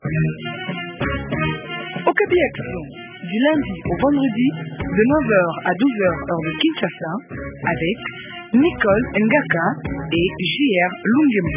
Okapi Action, du lundi au vendredi, de 9h à 12h heure de Kinshasa, avec Nicole Ngaka et JR Lungemu.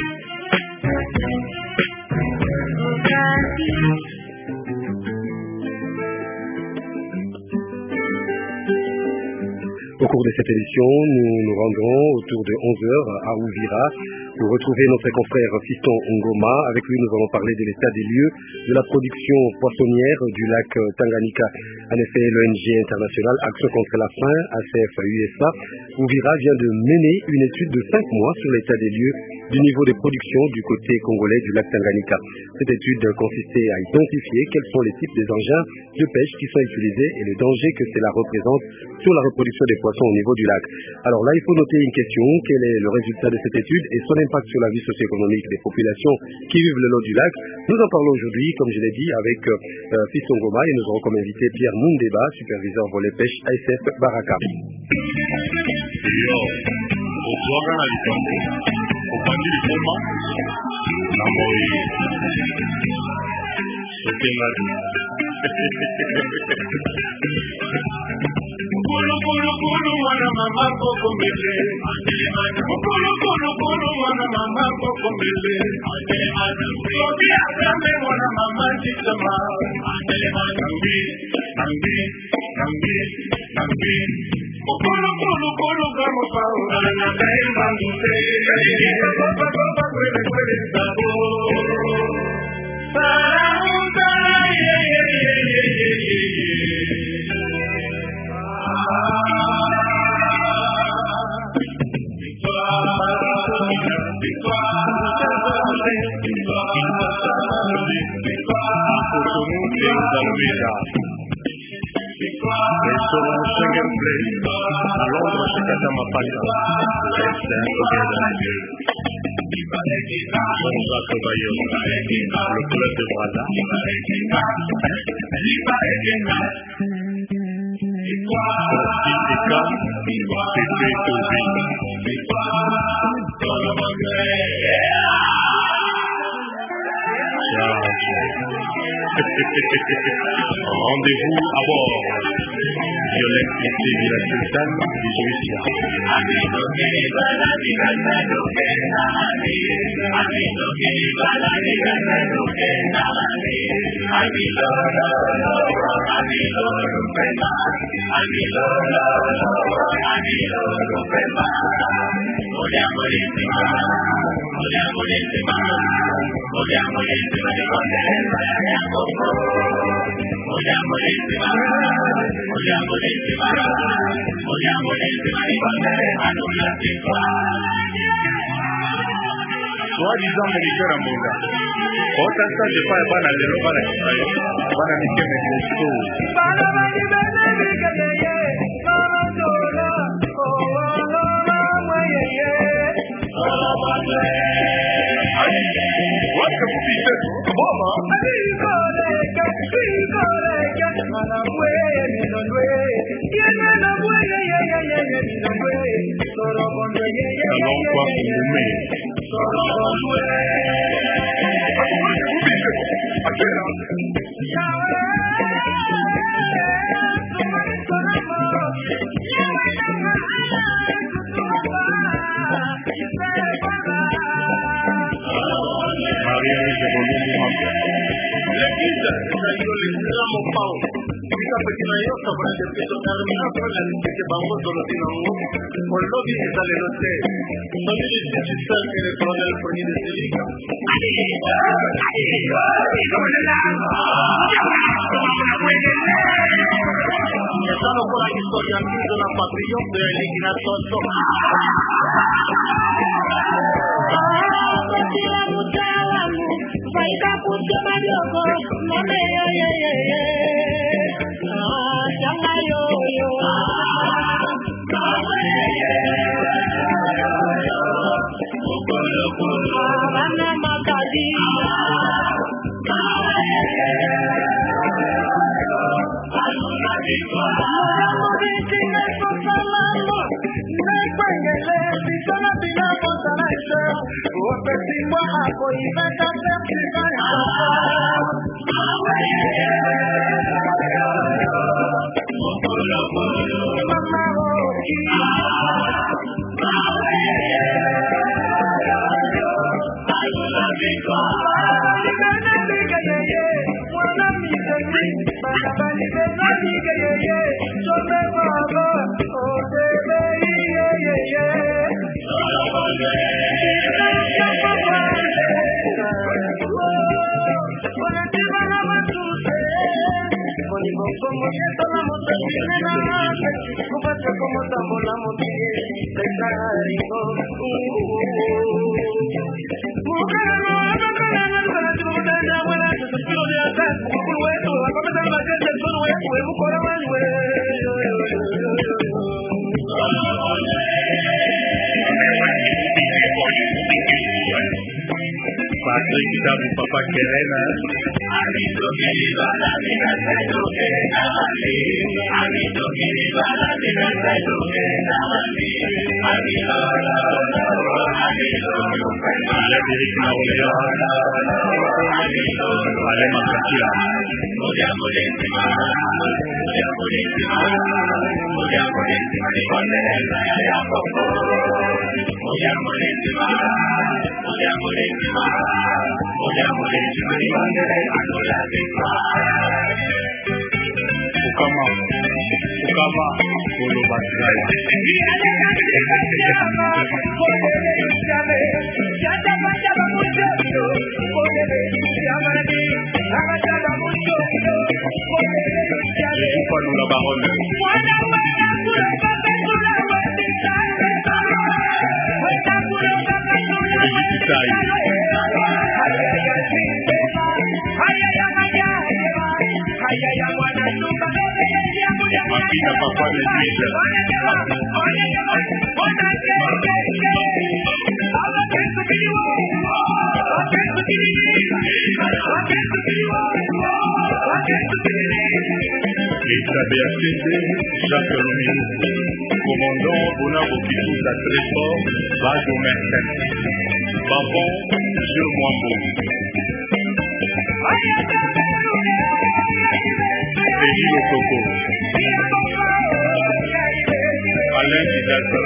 Au cours de cette émission, nous nous rendrons autour de 11h à Uvira pour retrouver notre confrère Fiston Ngoma. Avec lui, nous allons parler de l'état des lieux de la production poissonnière du lac Tanganyika. En effet, l'ONG internationale Action contre la faim, ACF-USA, Uvira vient de mener une étude de 5 mois sur l'état des lieux du niveau de production du côté congolais du lac Tanganyika. Cette étude consistait à identifier quels sont les types des engins de pêche qui sont utilisés et le danger que cela représente sur la reproduction des poissons au niveau du lac. Alors là, il faut noter une question: quel est le résultat de cette étude et son impact sur la vie socio-économique des populations qui vivent le long du lac? Nous en parlons aujourd'hui, comme je l'ai dit, avec Fiston Ngoma, et nous aurons comme invité Pierre Mundeba, superviseur volet pêche ASF Baraka. Kulu kulu kulu wana mama koko mbele, kulu kulu kulu wana mama koko mbele, kobi asambe wana mama chitama, nambi nambi nambi nambi, kulu kulu kulu kama paura na kaima mute, kopa kopa kwele kwele sabo, sarauta ye ye ye ye ye ye. Le club de Brazza. Rendez-vous à bord. Violette Lycée Villa Sultan du Suisse. Soi-disant militaire à Monga. Autant ça, je parle pas dans le lot, pas dans les thèmes de Patrick Tabu Papa Kerena Frédéric Naoléon Alain Makatia Ukama Polo Basrai Jésus Panou la baronne Martina Papa Méduse Lisa Béacende, Jacques Lomine, commandant Bonabo Kitouza Trésor, Bajo Merten, Babon, Jules Mwambo. Félix Okoko, Alain Didato,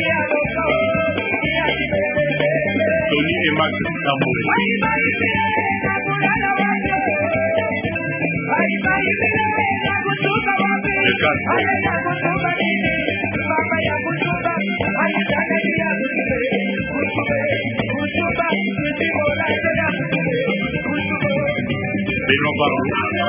Tony et Max Samoul. Le Castro. Benoît Barou.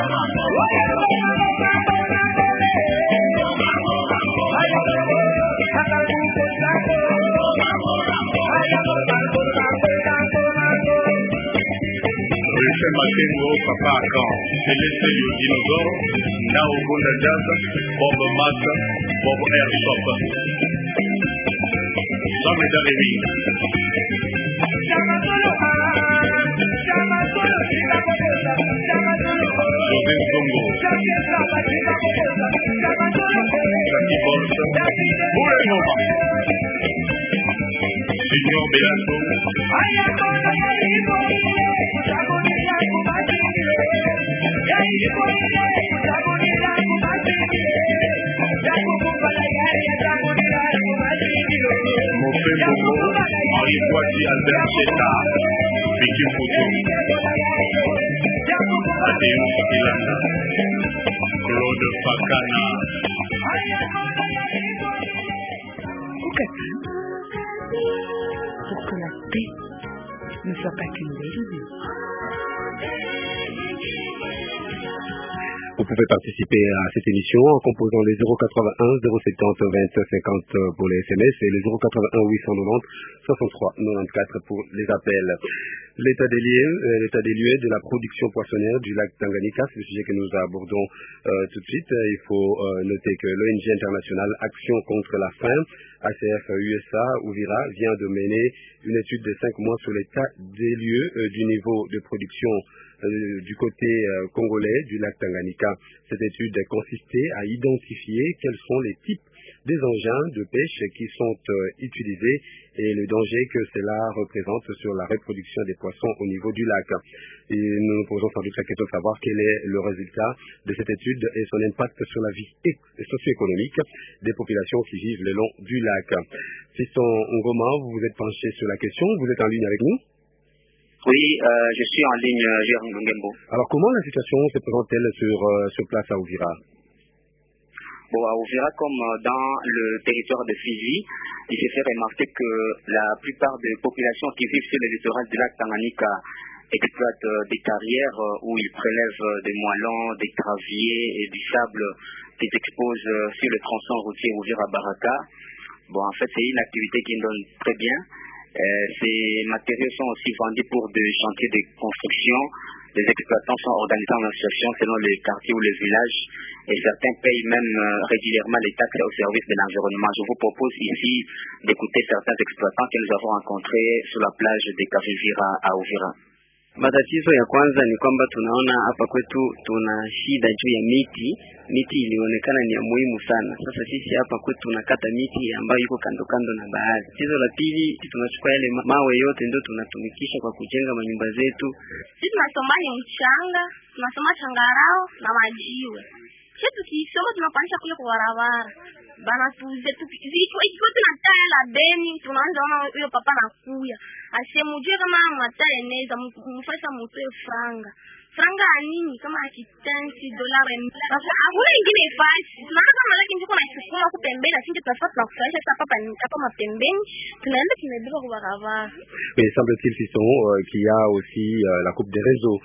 Richard Matengo, Papa Akan, Céleste Dinosaure, Nao Gonda Jazz, Bob Massa, Bob Air Shop. Jean-Médard Rémy. José Zongo. Saki Bolsa. Oulenoma. Junior Beato. Mofé Bobo, Henri Boissy, Albert Cheta, Vicky Fouto, Adéon Ilana, Claude Fakana. Kokatan, pour que la paix ne soit pas qu'une belle idée. Vous pouvez participer à cette émission en composant les 081 070 20 50 pour les SMS et les 081 890 63 94 pour les appels. L'état des lieux de la production poissonnière du lac Tanganyika, c'est le sujet que nous abordons tout de suite. Il faut noter que l'ONG internationale Action contre la faim, ACF USA Ouvira, vient de mener une étude de 5 mois sur l'état des lieux du niveau de production du côté congolais du lac Tanganyika. Cette étude consistait à identifier quels sont les types des engins de pêche qui sont utilisés et le danger que cela représente sur la reproduction des poissons au niveau du lac. Et nous nous posons sans doute la question de savoir quel est le résultat de cette étude et son impact sur la vie socio-économique des populations qui vivent le long du lac. Fiston Ngoma, vous vous êtes penché sur la question, vous êtes en ligne avec nous? Oui, je suis en ligne, Gérard Longembo. Alors comment la situation se présente-t-elle sur place à Uvira? Bon, à Uvira, comme dans le territoire de Fizi, il s'est fait remarquer que la plupart des populations qui vivent sur le littoral du lac Tanganyika exploitent des carrières où ils prélèvent des moellons, des graviers et du sable qu'ils exposent sur le tronçon routier Uvira-Baraka. Bon, en fait, c'est une activité qui donne très bien. Ces matériaux sont aussi vendus pour des chantiers de construction. Les exploitants sont organisés en association selon les quartiers ou les villages et certains payent même régulièrement les taxes au service de l'environnement. Je vous propose ici d'écouter certains exploitants que nous avons rencontrés sur la plage de Kavivira à Uvira. Matatizo ya kwanza ni kwamba tunaona hapa kwetu tuna shida juu ya miti. Miti ilionekana ni ya muhimu sana. Sasa sisi hapa kwetu tunakata miti ambayo iko kando kando na bahari. Tatizo la pili, tunachukua yale mawe yote ndio tunatumikisha kwa kujenga manyumba zetu. Sisi tunasoma ni mchanga, tunasoma changarao na majiwe. Sisi tukisoma tunapanisha kule kwa barabara. Bana tuze tukiko tunataya la beni, tunaanza ona huyo papa nakuya. Asemujue kama mataa eneza mfasa mtoe franga. Franga nini kama $10 sasa hakuna ingine fasi. Tunaona kama lakini tuko na sukuma huko pembeni na sisi tutafuta na kufurahisha hapa hapa mapembeni. Tunaenda tunabeba kwa barabara. Mais semble-t-il, Fiston, qu'il y a aussi la coupe des réseaux,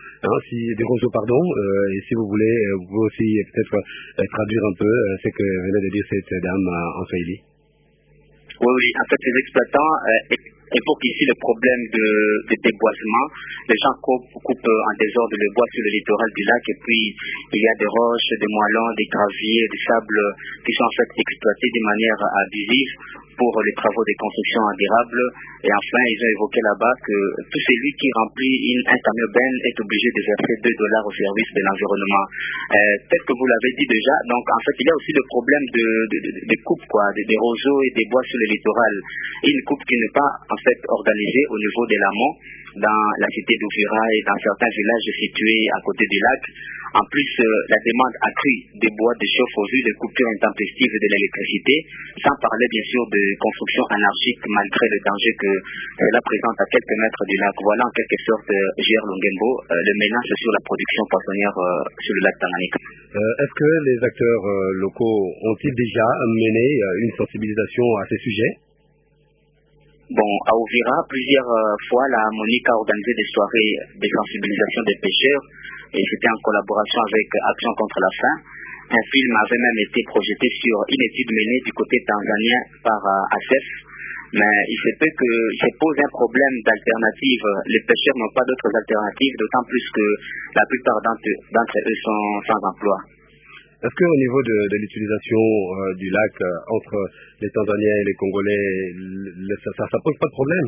et si vous voulez, vous pouvez aussi peut-être traduire un peu ce que venait de dire cette dame en Swahili. Oui, en fait, les exploitants évoquent ici le problème de déboisement. Les gens coupent en désordre le bois sur le littoral du lac et puis il y a des roches, des moellons, des graviers, des sables qui sont en fait exploités de manière abusive pour les travaux de construction indurables. Et enfin, ils ont évoqué là-bas que tout celui qui remplit un camion ben est obligé de verser $2 au service de l'environnement. Peut-être que vous l'avez dit déjà, donc en fait il y a aussi le problème de coupe, des roseaux et des bois sur le littoral. Une coupe qui n'est pas en fait organisée au niveau de l'amont dans la cité d'Uvira et dans certains villages situés à côté du lac. En plus, la demande accrue des bois de chauffe au vu des coupures intempestives de l'électricité, sans parler bien sûr de construction anarchique malgré le danger que cela présente à quelques mètres du lac. Voilà en quelque sorte, Gérard Longembo, le menace sur la production poissonnière sur le lac Tanganyika. Est-ce que les acteurs locaux ont-ils déjà mené une sensibilisation à ces sujets? Bon, à Uvira, plusieurs fois, la Monique a organisé des soirées de sensibilisation des pêcheurs et c'était en collaboration avec Action contre la faim. Un film avait même été projeté sur une étude menée du côté tanzanien par ASEF, mais il se peut que se pose un problème d'alternative. Les pêcheurs n'ont pas d'autres alternatives, d'autant plus que la plupart d'entre eux sont sans emploi. Est-ce qu'au niveau de l'utilisation du lac entre les Tanzaniens et les Congolais, ça pose pas de problème?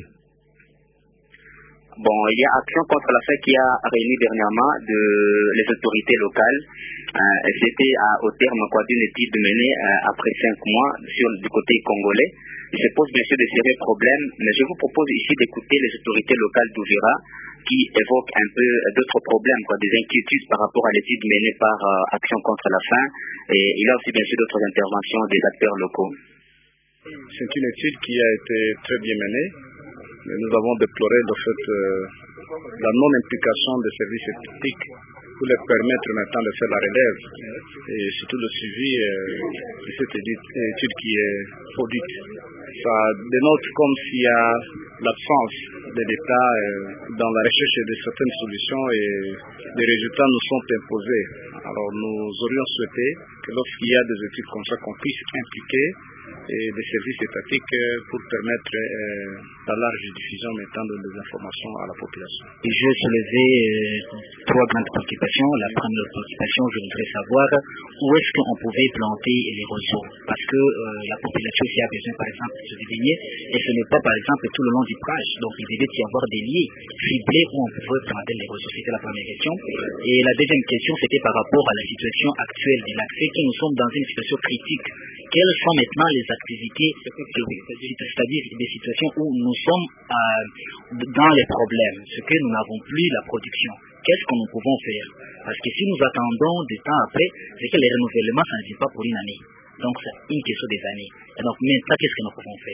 Bon, il y a Action contre la faim qui a réuni dernièrement les autorités locales. C'était au terme d'une étude menée après 5 mois du côté congolais. Il se pose bien sûr de sérieux problèmes, mais je vous propose ici d'écouter les autorités locales d'Uvira qui évoquent un peu d'autres problèmes, des inquiétudes par rapport à l'étude menée par Action contre la faim. Et il y a aussi bien sûr d'autres interventions des acteurs locaux. C'est une étude qui a été très bien menée. Nous avons déploré le fait la non-implication des services éthiques pour leur permettre maintenant de faire la relève et surtout le suivi de cette étude qui est produite. Ça dénote comme s'il y a l'absence de l'État dans la recherche de certaines solutions et des résultats nous sont imposés. Alors nous aurions souhaité que lorsqu'il y a des études comme ça, qu'on puisse impliquer des services étatiques pour permettre la large diffusion maintenant des informations à la population. Je vais soulever 3 grandes préoccupations. La première préoccupation, je voudrais savoir où est-ce qu'on pouvait planter les roseaux. Parce que la population ici a besoin par exemple de se baigner et ce n'est pas par exemple tout le long du plage. Donc il devait y avoir des lieux ciblés où on pouvait planter les roseaux. C'était la première question. Et la deuxième question, c'était par rapport à la situation actuelle du lac. C'est que nous sommes dans une situation critique. Quelles sont maintenant les activités, c'est-à-dire des situations où nous sommes dans les problèmes, ce que nous n'avons plus la production. Qu'est-ce que nous pouvons faire? Parce que si nous attendons du temps après, c'est que les renouvellements, ça ne vient pas pour une année. Donc c'est une question des années. Et donc maintenant, qu'est-ce que nous pouvons faire?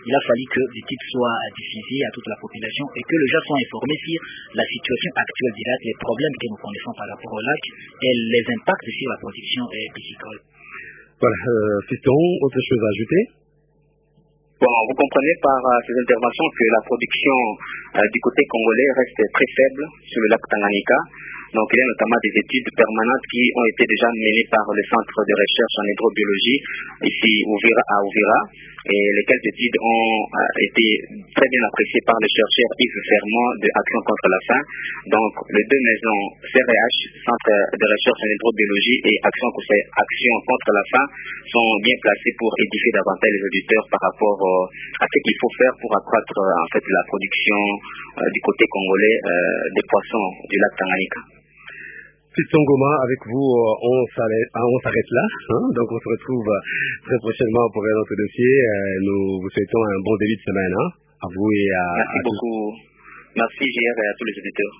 il a fallu que l'étude soit diffusée à toute la population et que les gens soient informés sur la situation actuelle du lac, les problèmes que nous connaissons par rapport au lac et les impacts sur la production piscicole. Voilà, Fiston, autre chose à ajouter? Bon, vous comprenez par ces interventions que la production du côté congolais reste très faible sur le lac Tanganyika. Donc il y a notamment des études permanentes qui ont été déjà menées par le Centre de recherche en hydrobiologie ici à Uvira, et lesquelles études ont été très bien appréciées par le chercheur Yves Fermont de Action contre la faim. Donc les deux maisons CRH, Centre de recherche en hydrobiologie, et Action contre la faim sont bien placées pour édifier davantage les auditeurs par rapport à ce qu'il faut faire pour accroître en fait la production du côté congolais des poissons du lac Tanganyika. Fiston Ngoma, avec vous, on s'arrête là. Donc on se retrouve très prochainement pour un autre dossier. Nous vous souhaitons un bon début de semaine à vous et à Merci beaucoup. Merci JR et à tous les auditeurs.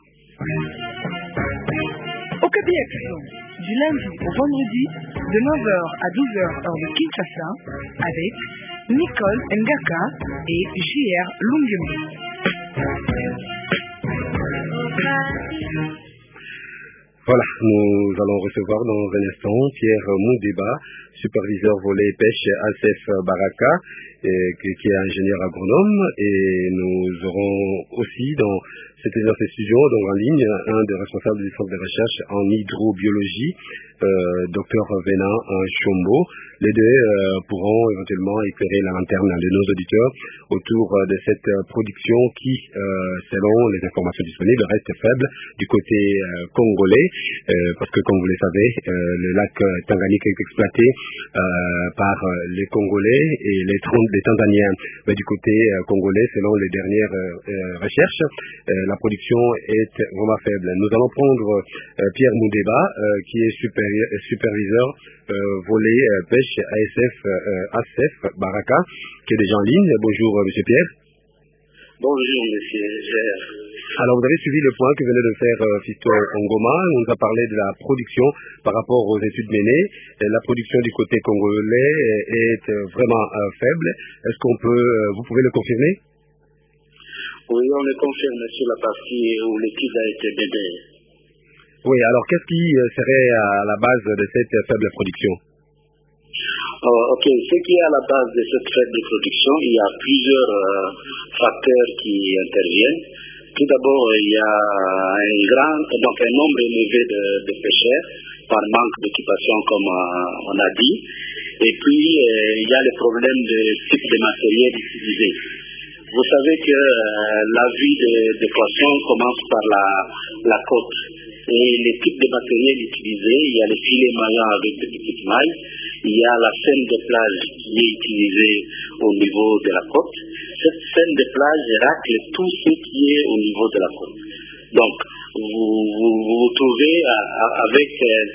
Okapi Action, du lundi au vendredi, de 9h à 12h heure de Kinshasa, avec Nicole Ngaka et JR Lungeme. Voilà, nous allons recevoir dans un instant Pierre Moundeba, superviseur volet pêche ACF Baraka, qui est ingénieur agronome, et nous aurons aussi dans cette studio, donc en ligne, un des responsables du centre de recherche en hydrobiologie, Dr Venin Chombo. Les deux pourront éventuellement éclairer la lanterne de nos auditeurs autour de cette production qui, selon les informations disponibles, reste faible du côté congolais, parce que comme vous le savez, le lac Tanganyika est exploité par les Congolais et les Tanzaniens. Mais du côté congolais, selon les dernières recherches, la production est vraiment faible. Nous allons prendre Pierre Moundeba, qui est superviseur volet pêche ACF Baraka, qui est déjà en ligne. Bonjour monsieur Pierre. Bonjour monsieur Gérard. Alors vous avez suivi le point que venait de faire Fiston Ngoma. On nous a parlé de la production par rapport aux études menées. La production du côté congolais est vraiment faible. Est-ce qu'on peut, vous pouvez le confirmer? Oui, on le confirme sur la partie où l'étude a été menée. Oui, alors qu'est-ce qui serait à la base de cette faible production? Ok, ce qui est à la base de cette faible production, il y a plusieurs facteurs qui interviennent. Tout d'abord, il y a un nombre élevé de pêcheurs par manque d'occupation, comme on a dit. Et puis, il y a le problème de type de matériel utilisé. Vous savez que la vie des poissons commence par la côte. Et les types de matériel utilisé, il y a les filets maillants avec de petites mailles, il y a la scène de plage qui est utilisée au niveau de la côte. Cette scène de plage racle tout ce qui est au niveau de la côte. Donc, vous trouvez avec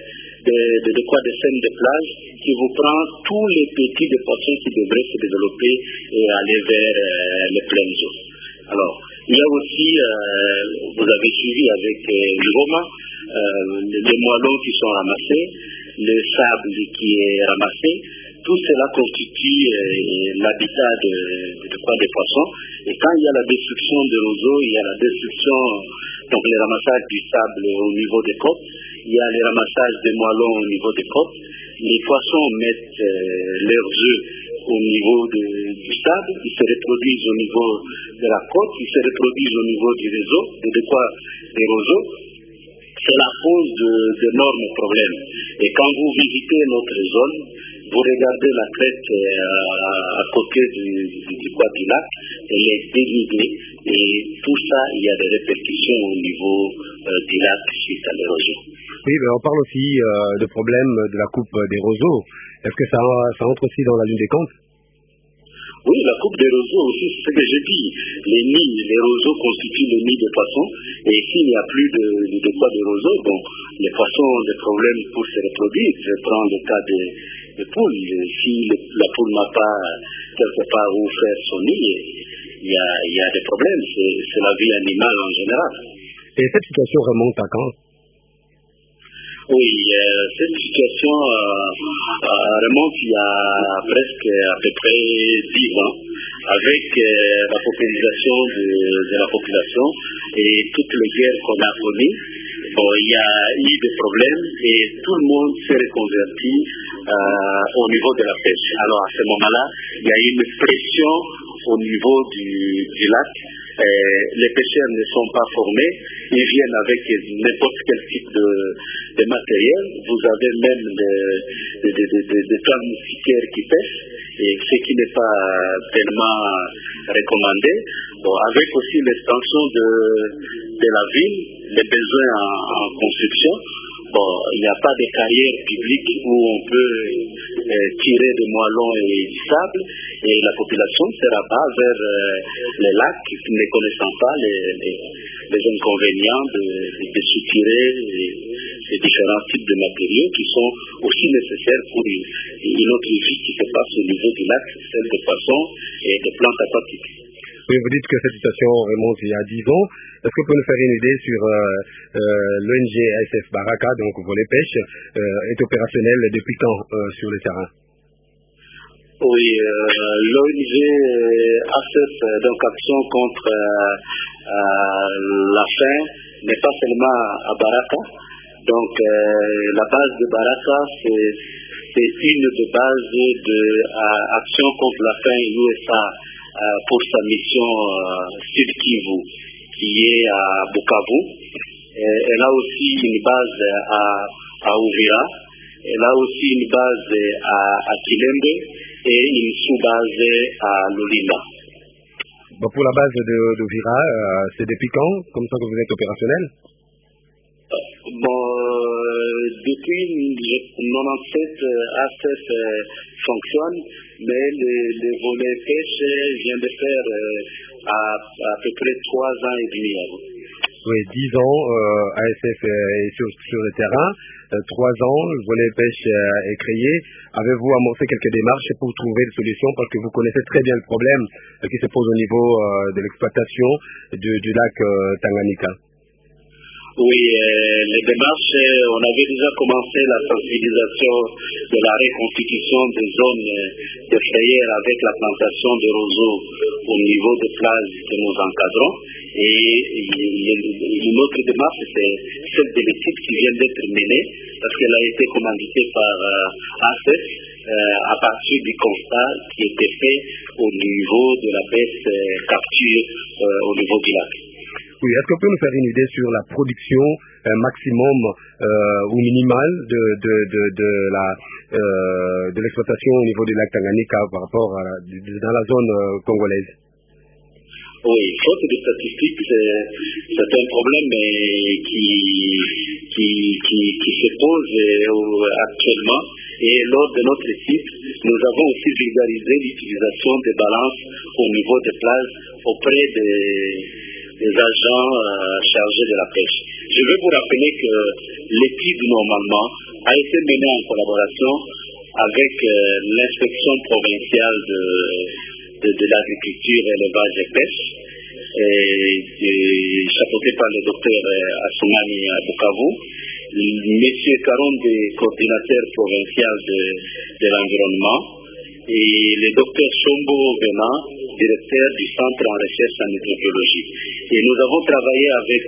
de quoi des scènes de plage qui vous prend tous les petits de poissons qui devraient se développer et aller vers les pleines eaux. Alors, il y a aussi, vous avez suivi avec Ngoma, les moellons qui sont ramassés, le sable qui est ramassé, tout cela constitue l'habitat des poissons. Et quand il y a la destruction de roseaux, il y a la destruction, donc le ramassage du sable au niveau des côtes, il y a le ramassage des moellons au niveau des côtes. Les poissons mettent leurs œufs au niveau du sable, ils se reproduisent au niveau de la côte, ils se reproduisent au niveau du réseau, des roseaux. Cela pose d'énormes problèmes. Et quand vous visitez notre zone, vous regardez la crête à côté du lac, elle est dénudée, et tout ça, il y a des répercussions au niveau du lac suite à l'érosion. Oui, mais on parle aussi de problèmes de la coupe des roseaux. Est-ce que ça entre aussi dans la ligne des comptes? Oui, la coupe des roseaux aussi, c'est ce que j'ai dit. Les roseaux constituent les nids des poissons, et s'il n'y a plus de quoi de roseaux, bon, les poissons ont des problèmes pour se reproduire. Je prends le cas des poules. Si la poule n'a pas quelque part où faire son nid, il y a des problèmes. C'est la vie animale en général. Et cette situation remonte à quand? Oui, cette situation remonte il y a presque à peu près 10 ans. avec la paupérisation de la population et toutes les guerres qu'on a connues, il y a eu des problèmes et tout le monde s'est reconverti au niveau de la pêche. Alors à ce moment-là, il y a eu une pression au niveau du lac. Les pêcheurs ne sont pas formés, ils viennent avec n'importe quel type de matériel. Vous avez même des cannes moustiquaires qui pêchent, et ce qui n'est pas tellement recommandé. Avec aussi l'extension de la ville, les besoins en construction, il n'y a pas de carrière publique où on peut tirer des moellons et du sable, et la population se rabat vers les lacs, ne connaissant pas les inconvénients de soutirer les différents types de matériaux qui sont aussi nécessaires pour une autre vie qui se passe au niveau du lac, celle des poissons et des plantes aquatiques. Oui, vous dites que cette situation remonte il y a 10 ans. Est-ce que vous pouvez nous faire une idée sur l'ONG ASF Baraka, donc Volet Pêche, est opérationnel depuis quand sur le terrain? Oui, l'ONG ASF, donc Action contre la faim, n'est pas seulement à Baraka. Donc la base de Baraka, c'est une des bases de Action contre la faim USA pour sa mission Sud Kivu, qui est à Bukavu. Elle a aussi une base à Uvira, elle a aussi une base à Kilembe et une sous-base à Lolila. Pour la base d'Uvira, c'est depuis quand, comme ça, que vous êtes opérationnel? Depuis 1997, ASF fonctionne, mais le volet pêche vient de faire à peu près 3 ans et demi. Oui, 10 ans, ASF est sur le terrain, 3 ans, le volet pêche est créé. Avez-vous amorcé quelques démarches pour trouver des solutions, parce que vous connaissez très bien le problème qui se pose au niveau de l'exploitation du lac Tanganyika? Oui, les démarches, on avait déjà commencé la sensibilisation de la reconstitution des zones de frayère avec la plantation de roseaux au niveau des plages que nous encadrons. Et une autre démarche, c'est celle de l'étude qui vient d'être menée, parce qu'elle a été commanditée par ASF à partir du constat qui était fait au niveau de la baisse capture au niveau du lac. Oui, est-ce que vous pouvez nous faire une idée sur la production maximum ou minimale de l'exploitation au niveau du lac Tanganyika par rapport dans la zone congolaise? Oui, faute de statistiques, c'est un problème qui se pose actuellement. Et lors de notre site, nous avons aussi vulgarisé l'utilisation des balances au niveau des plages auprès des agents chargés de la pêche. Je vais vous rappeler que l'étude, normalement, a été menée en collaboration avec l'inspection provinciale de l'agriculture, élevage et pêche, chapeautée par le docteur Assoumani à Bukavu, M. Karonde, coordinateur provincial de l'environnement, et le docteur Sombo Bena, directeur du Centre en recherche en hydrobiologie. Et nous avons travaillé avec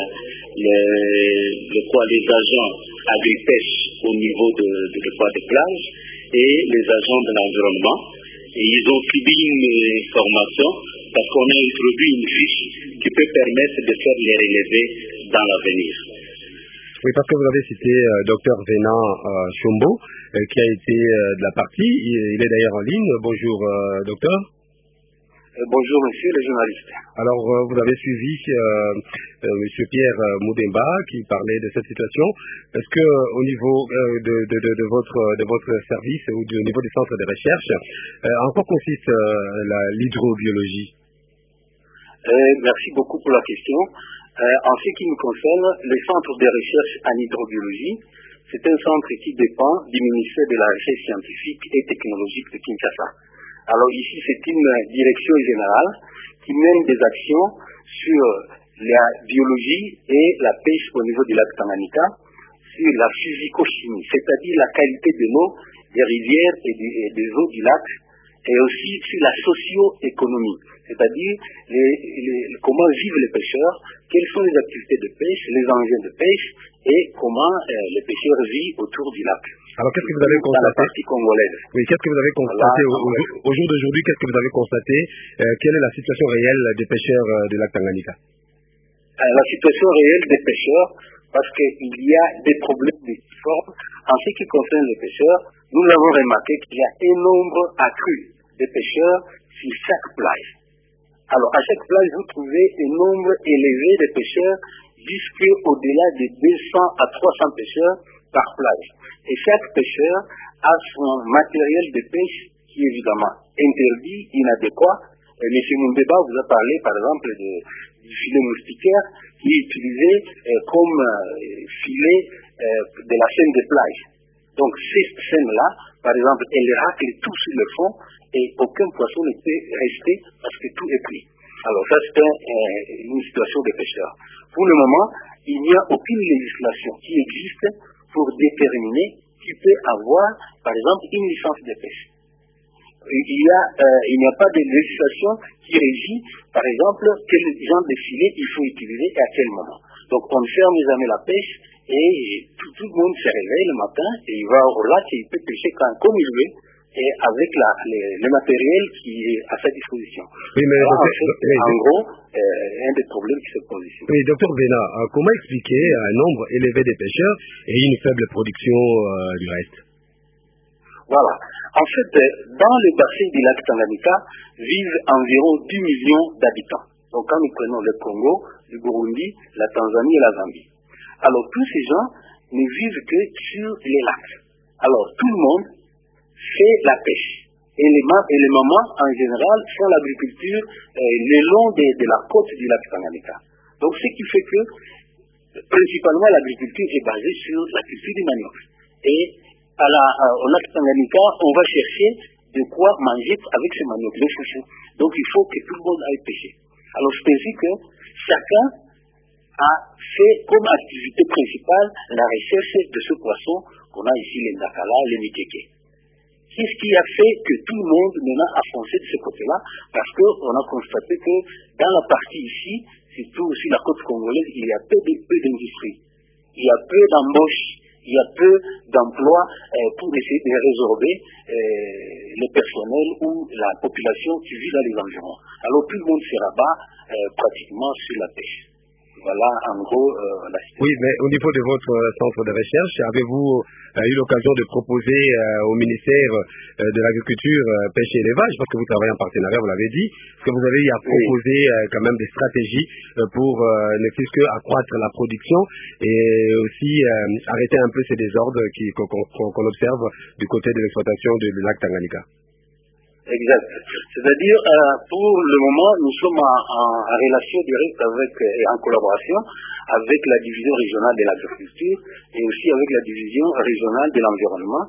les agents agripêche au niveau de plage et les agents de l'environnement. Et ils ont subi une formation parce qu'on a introduit une fiche qui peut permettre de faire les relevés dans l'avenir. Oui, parce que vous avez cité Dr Venant Chombo, qui a été de la partie. Il est d'ailleurs en ligne. Bonjour, docteur. Bonjour, monsieur le journaliste. Alors, vous avez suivi monsieur Pierre Moudemba qui parlait de cette situation. Est-ce que au niveau de votre service ou au niveau du centre de recherche, en quoi consiste l'hydrobiologie? Merci beaucoup pour la question. En ce qui nous concerne, le centre de recherche en hydrobiologie, c'est un centre qui dépend du ministère de la Recherche scientifique et technologique de Kinshasa. Alors ici, c'est une direction générale qui mène des actions sur la biologie et la pêche au niveau du lac Tanganyika, sur la physico-chimie, c'est-à-dire la qualité de l'eau des rivières et des eaux du lac, et aussi sur la socio-économie, c'est-à-dire comment vivent les pêcheurs, quelles sont les activités de pêche, les engins de pêche et comment les pêcheurs vivent autour du lac. Alors, qu'est-ce que vous avez constaté dans la partie congolaise? Oui, qu'est-ce que vous avez constaté au jour d'aujourd'hui? Qu'est-ce que vous avez constaté? Quelle est la situation réelle des pêcheurs du lac Tanganyika? La situation réelle des pêcheurs, parce qu'il y a des problèmes difformes. En ce qui concerne les pêcheurs, nous avons remarqué qu'il y a un nombre accru de pêcheurs sur chaque plage. Alors, à chaque plage, vous trouvez un nombre élevé de pêcheurs jusqu'au-delà de 200 à 300 pêcheurs par plage. Et chaque pêcheur a son matériel de pêche qui est évidemment interdit, inadéquat. M. Mundeba vous a parlé, par exemple, du filet moustiquaire qui est utilisé comme filet de la chaîne de plage. Donc, ces chaînes-là, par exemple, elles raclent tout sur le fond et aucun poisson ne peut rester parce que tout est pris. Alors, ça, c'est une situation de pêcheurs. Pour le moment, il n'y a aucune législation qui existe pour déterminer qui peut avoir, par exemple, une licence de pêche. Il n'y a pas de législation qui régit, par exemple, quel genre de filet il faut utiliser et à quel moment. Donc, on ne ferme jamais la pêche et tout le monde se réveille le matin et il va au lac et il peut pêcher comme il veut et avec le matériel qui est à sa disposition. Oui, mais en gros, un des problèmes qui se pose ici. Oui, docteur Bena, comment expliquer un nombre élevé de pêcheurs et une faible production du reste? Voilà. En fait, dans le bassin du lac Tanganyika vivent environ 10 millions d'habitants. Donc, quand nous prenons le Congo, le Burundi, la Tanzanie et la Zambie. Alors, tous ces gens ne vivent que sur les lacs. Alors, tout le monde fait la pêche. Et les mamans, en général, font l'agriculture le long de la côte du lac Tanganyika. Donc, ce qui fait que, principalement, l'agriculture est basée sur la culture du manioc. Et au lac Tanganyika, on va chercher de quoi manger avec ce manioc, le chouchou. Donc, il faut que tout le monde aille pêcher. Alors, c'est ainsi que chacun a fait comme activité principale la recherche de ce poisson qu'on a ici, les ndakala, les mikeke. Qu'est-ce qui a fait que tout le monde maintenant a foncé de ce côté-là? Parce qu'on a constaté que dans la partie ici, surtout aussi la côte congolaise, il y a peu d'industrie. Il y a peu d'embauches, il y a peu d'emplois pour essayer de résorber le personnel ou la population qui vit dans les environs. Alors tout le monde se rabat pratiquement sur la pêche. Voilà en gros la situation. Oui, mais au niveau de votre centre de recherche, avez-vous eu l'occasion de proposer au ministère de l'Agriculture, Pêche et Élevage, parce que vous travaillez en partenariat, vous l'avez dit, est-ce que vous avez eu à proposer quand même des stratégies pour ne fût-ce que accroître la production et aussi arrêter un peu ces désordres qu'on observe du côté de l'exploitation du lac Tanganyika? Exact. C'est-à-dire, pour le moment, nous sommes en relation directe et en collaboration avec la division régionale de l'agriculture et aussi avec la division régionale de l'environnement,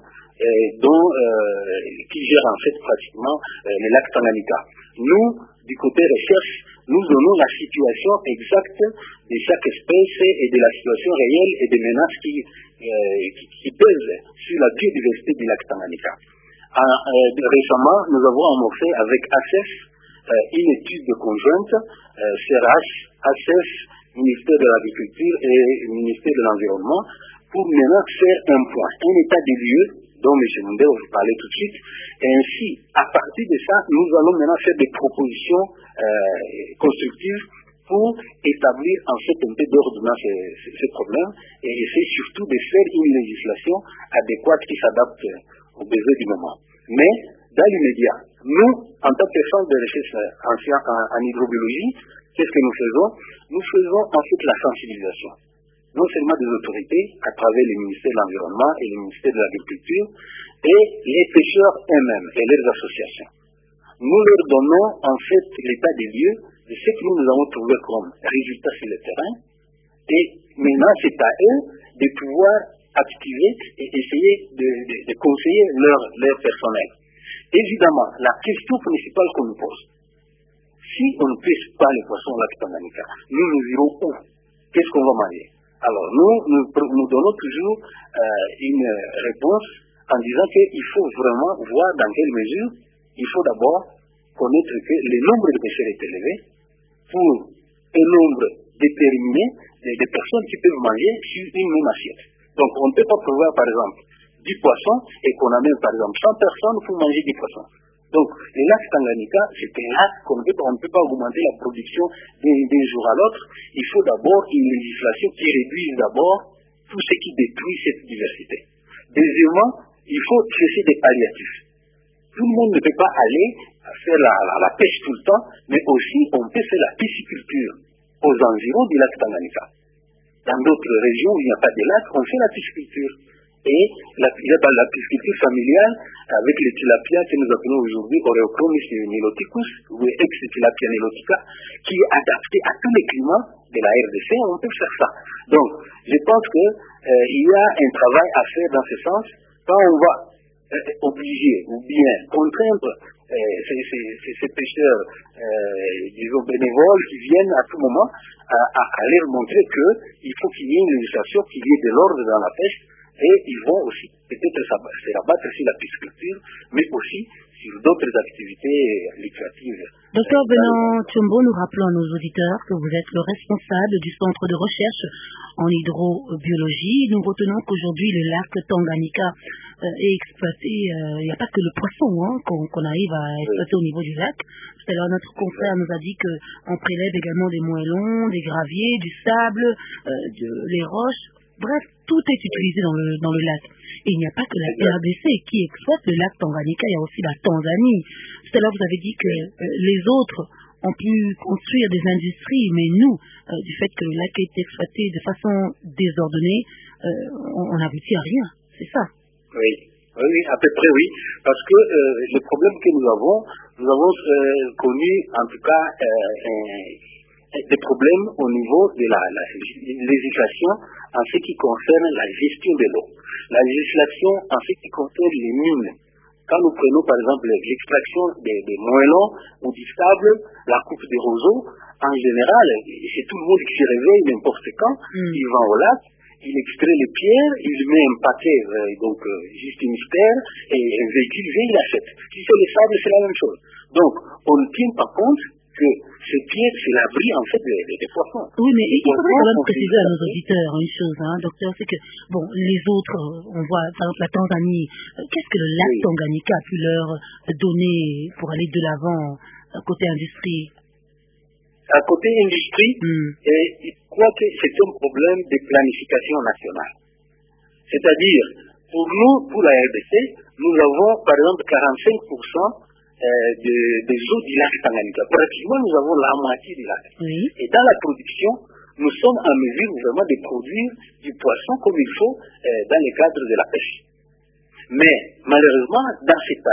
qui gère en fait pratiquement le lac Tanganyika. Nous, du côté recherche, nous donnons la situation exacte de chaque espèce et de la situation réelle et des menaces qui pèsent sur la biodiversité du lac Tanganyika. Récemment, nous avons amorcé avec ACEF une étude conjointe, CRH, ACEF, ministère de l'Agriculture et ministère de l'Environnement, pour maintenant faire un point, un état des lieux dont M. Mundeba vous parlait tout de suite. Et ainsi, à partir de ça, nous allons maintenant faire des propositions constructives pour établir en fait un peu d'ordre dans ces problèmes et essayer surtout de faire une législation adéquate qui s'adapte aux besoins du moment. Mais, dans l'immédiat, nous, en tant que centre de recherche en hydrobiologie, qu'est-ce que nous faisons? Nous faisons en fait la sensibilisation, non seulement des autorités, à travers le ministère de l'Environnement et le ministère de l'Agriculture, et les pêcheurs eux-mêmes et leurs associations. Nous leur donnons en fait l'état des lieux de ce que nous avons trouvé comme résultats sur le terrain, et maintenant c'est à eux de pouvoir activer et essayer de conseiller leur personnel. Évidemment, la question principale qu'on nous pose, si on ne pêche pas les poissons au lac Tanganyika, nous irons où? Qu'est-ce qu'on va manger? Alors nous donnons toujours une réponse en disant qu'il faut vraiment voir dans quelle mesure il faut d'abord connaître que le nombre de pêcheurs est élevé pour un nombre déterminé de personnes qui peuvent manger sur une même assiette. Donc on ne peut pas prévoir par exemple 10 poissons et qu'on amène par exemple 100 personnes pour manger 10 poissons. Donc le lac Tanganyika, c'est un lac qu'on ne peut pas augmenter la production d'un jour à l'autre. Il faut d'abord une législation qui réduise d'abord tout ce qui détruit cette diversité. Deuxièmement, il faut chercher des palliatifs. Tout le monde ne peut pas aller faire la pêche tout le temps, mais aussi on peut faire la pisciculture aux environs du lac Tanganyika. Dans d'autres régions où il n'y a pas de lac, on fait la pisciculture. Et il y a la pisciculture familiale avec les tilapia que nous appelons aujourd'hui Oreochromis niloticus ou ex-tilapia nilotica, qui est adapté à tous les climats de la RDC. On peut faire ça. Donc, je pense que il y a un travail à faire dans ce sens. Quand on va obliger ou bien contraindre ces pêcheurs, disons bénévoles, qui viennent à tout moment à leur montrer qu'il faut qu'il y ait une législation, qu'il y ait de l'ordre dans la pêche. Et ils vont aussi peut-être se rabattre sur la pisciculture, mais aussi sur d'autres activités lucratives. Docteur Benan Tchombo, nous rappelons à nos auditeurs que vous êtes le responsable du centre de recherche en hydrobiologie. Nous retenons qu'aujourd'hui le lac Tanganyika est exploité. Il n'y a pas que le poisson qu'on arrive à exploiter au niveau du lac. Tout à l'heure, notre confrère nous a dit qu'on prélève également des moellons, des graviers, du sable, les roches. Bref, tout est utilisé dans le lac. Et il n'y a pas que la RDC qui exploite le lac Tanganyika, il y a aussi la Tanzanie. Tout à l'heure, vous avez dit que les autres ont pu construire des industries, mais nous, du fait que le lac est exploité de façon désordonnée, on n'aboutit à rien. C'est ça? Oui, à peu près oui. Parce que le problème que nous avons connu en tout cas des problèmes au niveau de la législation en ce qui concerne la gestion de l'eau. La législation en ce qui concerne les mines. Quand nous prenons par exemple l'extraction des moellons ou du sable, la coupe des roseaux, en général, c'est tout le monde qui se réveille n'importe quand, il va au lac, il extrait les pierres, il met un paquet, donc juste une sphère, et un véhicule vient, il achète. Si c'est le sable, c'est la même chose. Donc, on ne tient pas compte que ces pierres, c'est l'abri en fait des poissons. Oui, mais il faudrait quand même préciser à nos auditeurs une chose, docteur, c'est que, bon, les autres, on voit par exemple la Tanzanie, qu'est-ce que le lac Tanganyika a pu leur donner pour aller de l'avant côté industrie? À côté industrie, je crois que c'est un problème de planification nationale. C'est-à-dire, pour nous, pour la RDC, nous avons par exemple 45% des eaux du lac Tanganyika. Pratiquement, nous avons la moitié du lac. Et dans la production, nous sommes en mesure vraiment de produire du poisson comme il faut dans le cadre de la pêche. Mais malheureusement, dans cette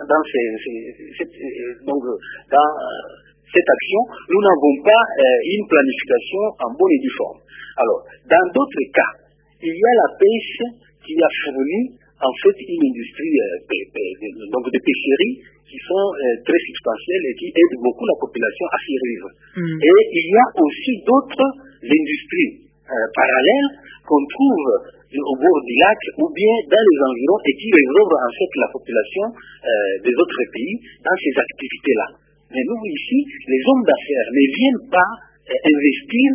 action, nous n'avons pas une planification en bonne et due forme. Alors, dans d'autres cas, il y a la pêche qui a fourni en fait une industrie de pêcherie qui sont très substantielles et qui aident beaucoup la population à survivre. Et il y a aussi d'autres industries parallèles qu'on trouve au bord du lac ou bien dans les environs et qui résolvent en fait la population des autres pays dans ces activités-là. Mais nous ici, les hommes d'affaires ne viennent pas investir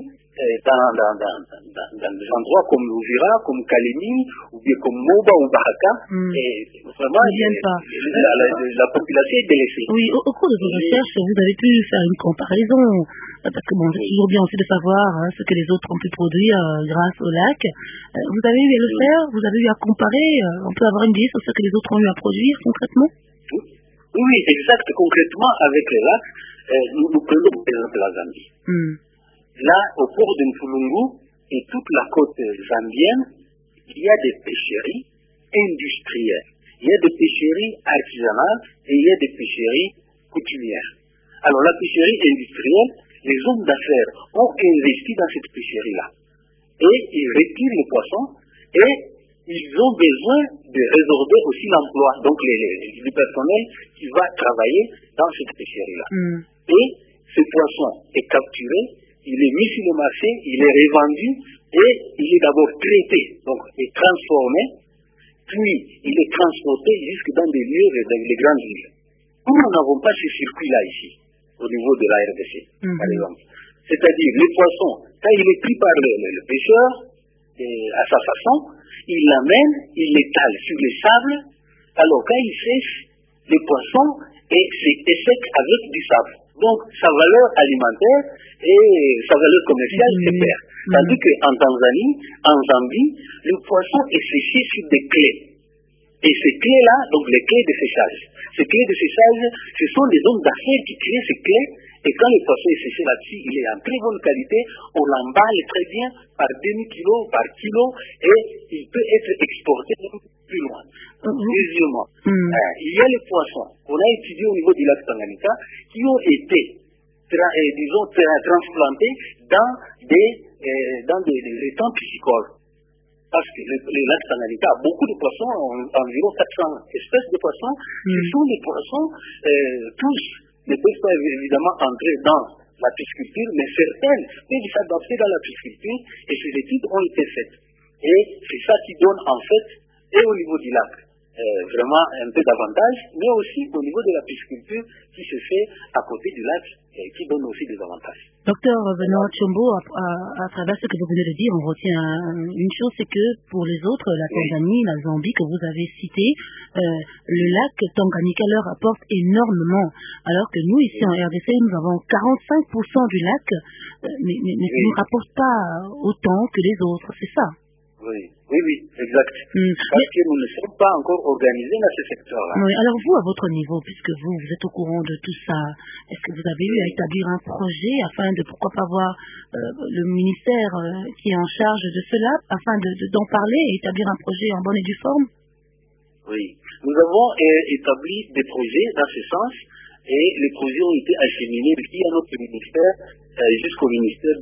dans des endroits comme Uvira, comme Kalemi, ou bien comme Moba ou Baraka, et vraiment la population est délaissée. Oui, au cours de vos recherches, vous avez pu faire une comparaison, parce que bon, c'est toujours bien aussi de savoir ce que les autres ont pu produire grâce au lac. Vous avez eu à le faire, vous avez eu à comparer, on peut avoir une idée sur ce que les autres ont eu à produire concrètement? Oui, exact. Concrètement, avec les lacs, nous prenons par exemple la Zambie. Là, au port de Mfulungu et toute la côte zambienne, il y a des pêcheries industrielles. Il y a des pêcheries artisanales et il y a des pêcheries coutumières. Alors, la pêcherie industrielle, les hommes d'affaires ont investi dans cette pêcherie-là. Et ils retirent les poissons et ils ont besoin de résorber aussi l'emploi, donc le personnel qui va travailler dans cette pêcherie-là. Et ce poisson est capturé, il est mis sur le marché, il est revendu et il est d'abord traité, donc il est transformé, puis il est transporté jusque dans des lieux, dans les grandes villes. Nous n'avons pas ce circuit-là ici, au niveau de la RDC, par exemple. C'est-à-dire, les poissons, quand il est pris par le pêcheur, à sa façon, il l'amène, il l'étale sur les sables, alors quand il sèche, les poissons, et c'est sec avec du sable. Donc, sa valeur alimentaire et sa valeur commerciale se perd. Tandis qu'en Tanzanie, en Zambie, le poisson est séché sur des clés. Et ces clés-là, donc les clés de séchage, ces clés de séchage, ce sont des hommes d'affaires qui créent ces clés. Et quand le poisson est séché là-dessus, il est en très bonne qualité, on l'emballe très bien par demi-kilo, par kilo, et il peut être exporté plus loin. Deuxièmement, il y a les poissons qu'on a étudiés au niveau du lac Tanganyika qui ont été, transplantés dans des étangs piscicoles. Parce que le lac Tanganyika a beaucoup de poissons, environ 400 espèces de poissons. Ce sont des poissons, tous ne peuvent pas évidemment entrer dans la pisciculture, mais certaines peuvent s'adapter dans la pisciculture, et ces études ont été faites. Et c'est ça qui donne en fait, et au niveau du lac, vraiment un peu d'avantage, mais aussi au niveau de la pisciculture qui se fait à côté du lac, qui donne aussi des avantages. Docteur Benoît Tshombo, à travers ce que vous venez de dire, on retient une chose, c'est que pour les autres, la Tanzanie, la Zambie que vous avez cité, le lac Tanganyika leur apporte énormément, alors que nous, ici en RDC, nous avons 45% du lac, mais ça ne nous rapporte pas autant que les autres, c'est ça? Oui, exact. Parce que nous ne sommes pas encore organisés dans ce secteur-là. Oui, alors vous, à votre niveau, puisque vous êtes au courant de tout ça, est-ce que vous avez eu à établir un projet afin de, pourquoi pas voir le ministère qui est en charge de cela, afin d'en parler et établir un projet en bonne et due forme? Oui, nous avons établi des projets dans ce sens, et les projets ont été acheminés via notre ministère jusqu'au ministère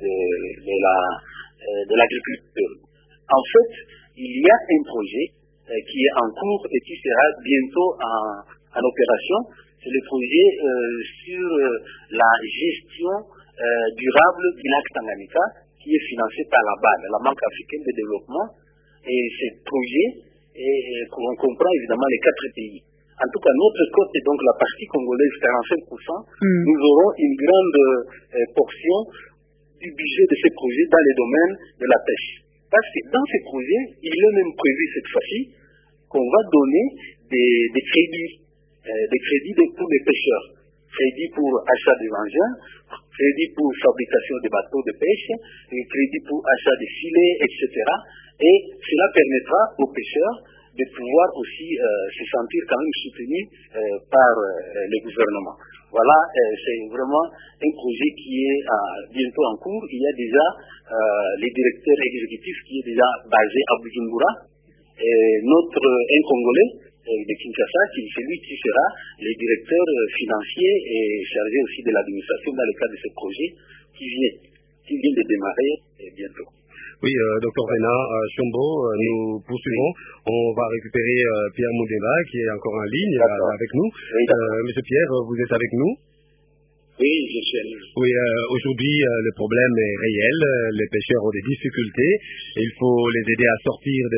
de l'Agriculture. En fait, il y a un projet qui est en cours et qui sera bientôt en opération. C'est le projet sur la gestion durable du lac Tanganyika, qui est financé par la BAD, la Banque africaine de développement. Et ce projet comprend évidemment les 4 pays. En tout cas, notre côté, donc la partie congolaise, 45%, nous aurons une grande portion du budget de ce projet dans les domaines de la pêche. Parce que dans ces projets, il est même prévu cette fois-ci qu'on va donner des crédits pour les pêcheurs. Crédits pour achat des engins, crédits pour fabrication des bateaux de pêche, crédits pour achat des filets, etc. Et cela permettra aux pêcheurs de pouvoir aussi se sentir quand même soutenus par le gouvernement. Voilà, c'est vraiment un projet qui est bientôt en cours. Il y a déjà le directeur exécutif qui est déjà basé à Bujumbura. Un Congolais de Kinshasa, c'est lui qui sera le directeur financier et chargé aussi de l'administration dans le cadre de ce projet qui vient de démarrer bientôt. Oui, Dr Benoît Tshombo, nous poursuivons. On va récupérer Pierre Moudemba qui est encore en ligne avec nous. Monsieur Pierre, vous êtes avec nous? Oui, je suis à nous. Oui, aujourd'hui, le problème est réel. Les pêcheurs ont des difficultés. Il faut les aider à sortir de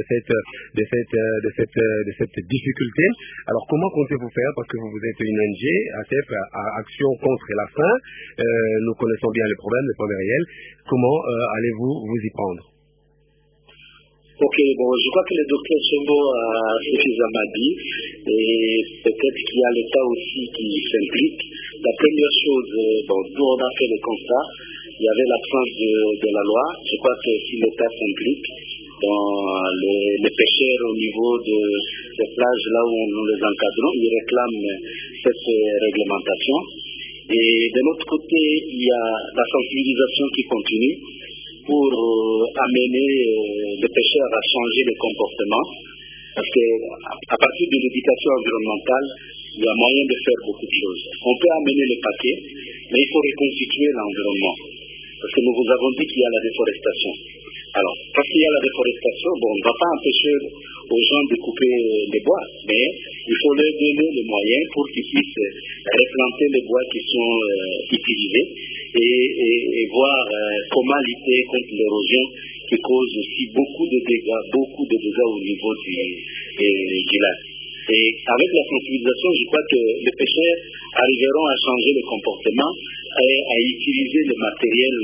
cette difficulté. Alors, comment comptez-vous faire? Parce que vous êtes une ONG, ACF, Action contre la faim. Nous connaissons bien le problème est réel. Comment allez-vous vous y prendre? Ok, bon, je crois que le docteur Tshombo a suffisamment dit, et peut-être qu'il y a l'État aussi qui s'implique. La première chose, nous on a fait le constat, il y avait l'absence de la loi. Je crois que si l'État s'implique dans les pêcheurs au niveau des plages là où nous les encadrons, ils réclament cette réglementation. Et de l'autre côté, il y a la sensibilisation qui continue pour amener les pêcheurs à changer de comportement. Parce qu'à partir de l'éducation environnementale, il y a moyen de faire beaucoup de choses. On peut amener le paquet, mais il faut reconstituer l'environnement. Parce que nous vous avons dit qu'il y a la déforestation. Alors, parce qu'il y a la déforestation, on ne va pas empêcher aux gens de couper les bois, mais il faut leur donner les moyens pour qu'ils puissent replanter les bois qui sont utilisés et voir comment lutter contre l'érosion qui cause aussi beaucoup de dégâts au niveau du lac. Et avec la sensibilisation, je crois que les pêcheurs arriveront à changer le comportement et à utiliser le matériel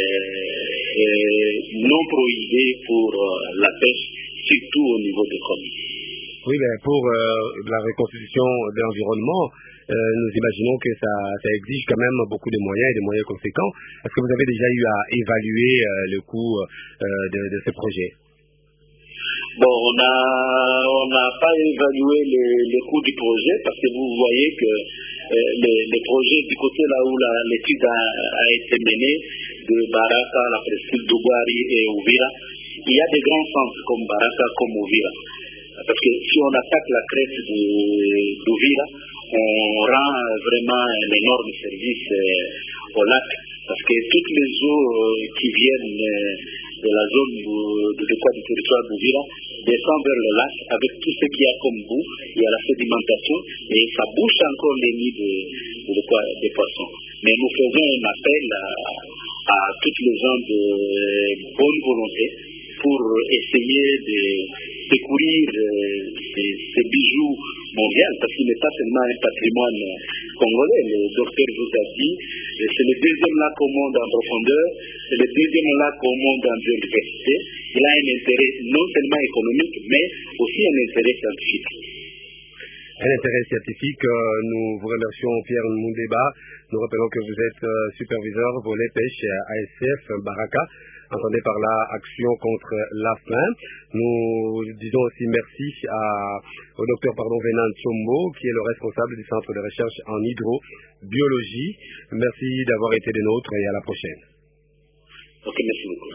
non prohibé pour la pêche, surtout au niveau des communes. Oui, mais pour la reconstitution de l'environnement, nous imaginons que ça exige quand même beaucoup de moyens et des moyens conséquents. Est-ce que vous avez déjà eu à évaluer le coût de ce projet? Bon, on n'a pas évalué le coût du projet parce que vous voyez que les projets du côté là où l'étude a été menée, de Baraka, la presqu'île d'Ougari et Ouvira, il y a des grands centres comme Baraka, comme Ouvira. Parce que si on attaque la crête d'Ouvira, on rend vraiment un énorme service au lac. Parce que toutes les eaux qui viennent de la zone du territoire d'Ouvira descendent vers le lac avec tout ce qu'il y a comme boue. Il y a la sédimentation et ça bouche encore les nids des poissons. Mais nous faisons un appel à toutes les gens de bonne volonté pour essayer de découvrir ces bijoux mondiaux, parce qu'il n'est pas seulement un patrimoine congolais. Le docteur vous a dit, c'est le deuxième lac au monde en profondeur, c'est le deuxième lac au monde en biodiversité. Il a un intérêt non seulement économique, mais aussi un intérêt scientifique. Un intérêt scientifique, nous vous remercions Pierre Moundeba. Nous rappelons que vous êtes superviseur volet pêche à ASF Baraka. Entendez par là action contre la faim. Nous disons aussi merci au docteur Venant Chombo, qui est le responsable du centre de recherche en hydrobiologie. Merci d'avoir été des nôtres et à la prochaine. Ok, merci beaucoup.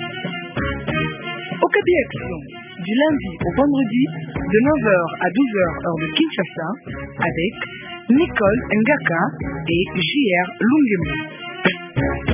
Okapi Action, du lundi au vendredi, de 9h à 12h heure de Kinshasa, avec Nicole Ngaka et JR Lungemo.